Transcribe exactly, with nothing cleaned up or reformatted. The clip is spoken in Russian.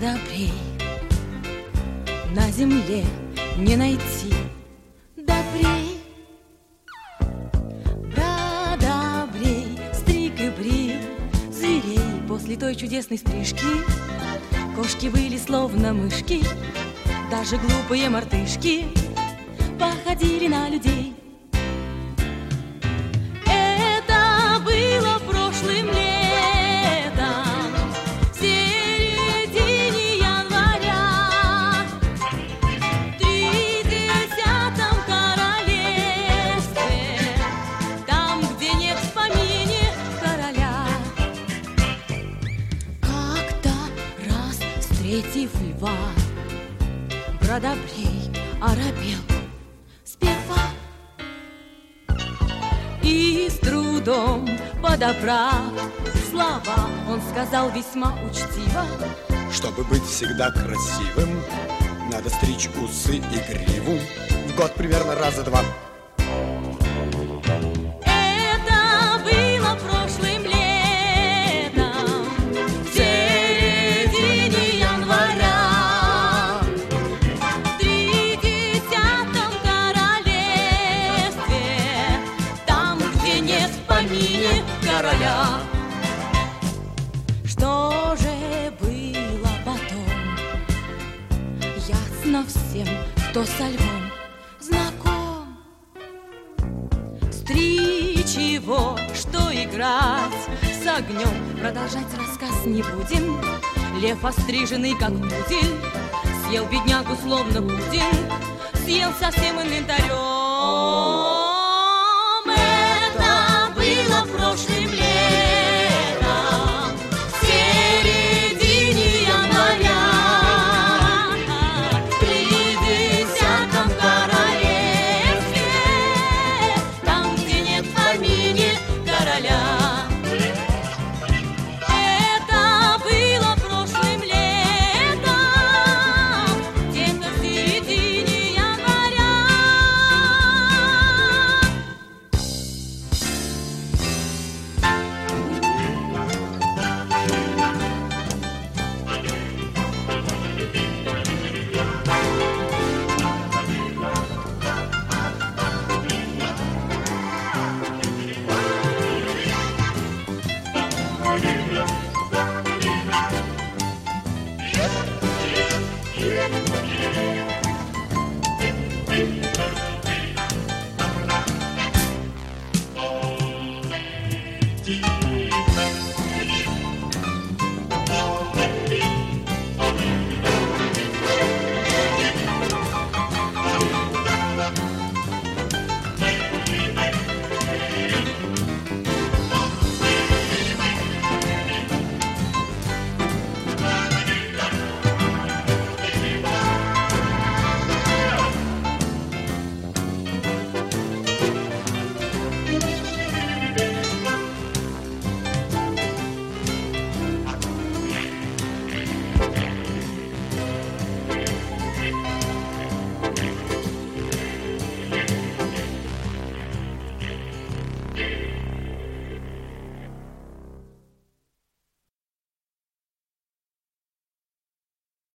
добрей на земле не найти добрей. Добрей стриг и брил зверей. После той чудесной стрижки кошки были словно мышки, даже глупые мартышки походили на людей. Это было прошлым летом, в середине января, в тридесятом королевстве, там, где нет в помине короля. Как-то раз, встретив льва, Бродобрей оробел сперва и с трудом подобрав слова, он сказал весьма учтиво: чтобы быть всегда красивым, надо стричь усы и гриву в год примерно раза два. Это было прошлым летом, в середине января, в тридесятом королевстве, там, где нет в помине короля. Что же было потом, ясно всем, кто со львом знаком. Стричь его, что играть с огнем, продолжать рассказ не будем. Лев, остриженный как пудель, съел беднягу словно пудинг, съел со всем инвентарем. Это было прошлым летом, в середине января, в тридесятом королевстве, там, где нет в помине короля. Это было прошлым летом, где-то в середине января. Thank you.